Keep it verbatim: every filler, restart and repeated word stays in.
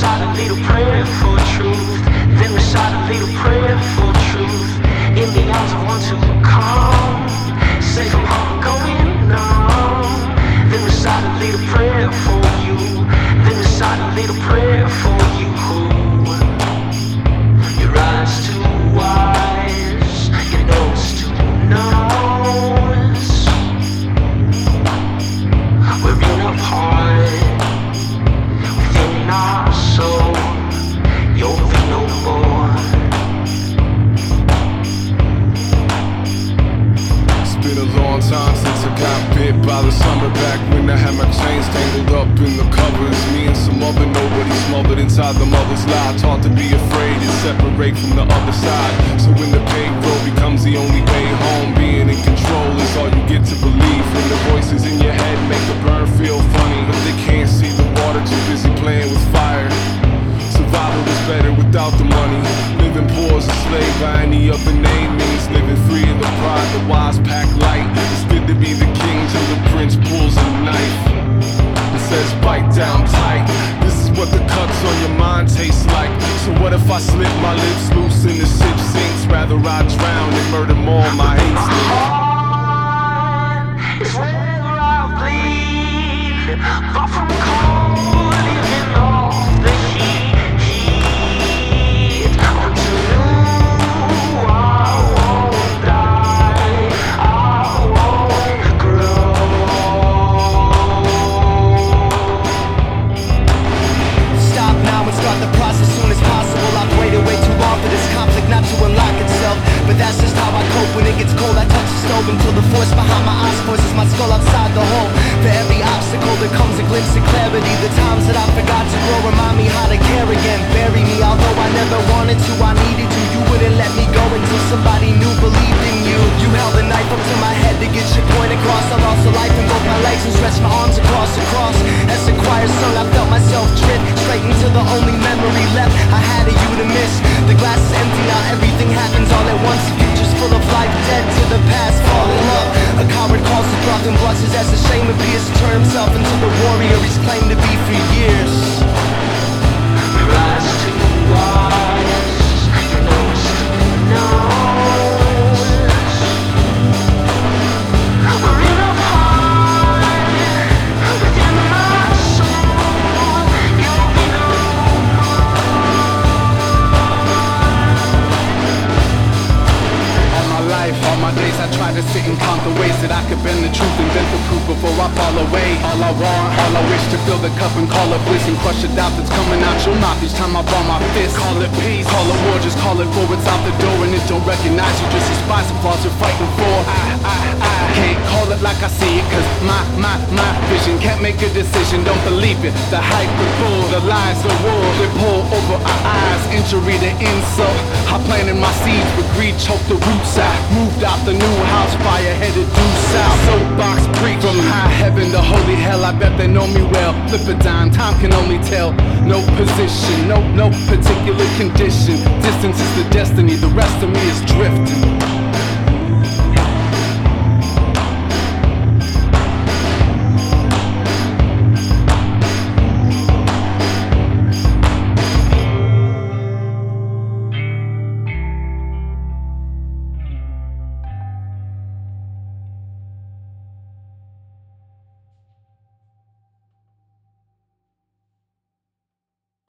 recite a little prayer for truth. Then recite a little prayer for truth. In the arms of one to come, safe from harm going numb. Then recite a little prayer for you. Then recite a little prayer for you. Your eyes too wise, your nose too nose. We're in a part within our soul. You'll be no more. It's been a long time since I got bit by the summer. Back when I had my chains tangled up in the covers. Me and some other nobody smothered inside the mother's lie. Taught to be afraid and separate from the other side. So when the paved road becomes the only way home, being in control is all you get to believe. When the voices in your head make the burn feel funny, but they can't see the water, too busy playing with fire. Survival is better without the money. Living poor as a slave by any other name means living free of the pride. The wise pack light. It's good to be the king till the prince pulls a knife. It says bite down tight. This is what the cuts on your mind taste like. So what if I slip my lips loose and the ship sinks? Rather I drown than murder more of my instincts. It's where I bleed, far from cold, living off the heat, heat. Until you, I won't die, I won't grow. Stop now and start the process soon as possible. I've waited way too long for this conflict not to unlock itself. But that's just how I cope when it gets cold. I touch the stove until the force behind my eyes forces my skull outside the hole. For every obstacle there comes a glimpse of clarity. The times that I forgot to grow remind me how to care again. Bury me, although I never wanted to, I needed to. You wouldn't let me go until somebody new believed in you. You held the knife up to my head to get your point across. I lost a life in both my legs and stretched my arms across the cross. As the choir sung, I felt myself drift straight into the only memory left I had of you to miss. The glass is empty now, everything happens all at once. Futures full of life, dead to the past, fall in love. A coward calls his bluff and blushes as the shame appears to turn himself into the warrior he's claimed to be for years. Your eyes too wise, your nose too nose. We're in a part within my soul. You'll be no All my life, all my days I tried to sit and count the ways that I could bend the truth and bend the proof before I fall away. All I want, all I wish to fill the cup and call it bliss and crush the doubt that's coming out your mouth each time I ball my fist. Call it peace, call it war, just call it for it's out the door and it don't recognize you, just despise the flaws you're fighting for. I, I, I can't call it like I see it, cause my, my, my vision can't make a decision, don't believe it. The hype, the bull, the lies, the war, they pull over our eyes, injury to insult. I planted my seeds, but greed choked the roots out. Moved out the new house, fire headed due south. Soapbox preach from high heaven to holy hell. I bet they know me well. Flip a dime, time can only tell. No position, no, no particular condition. Distance is the destiny, the rest of me is drifting.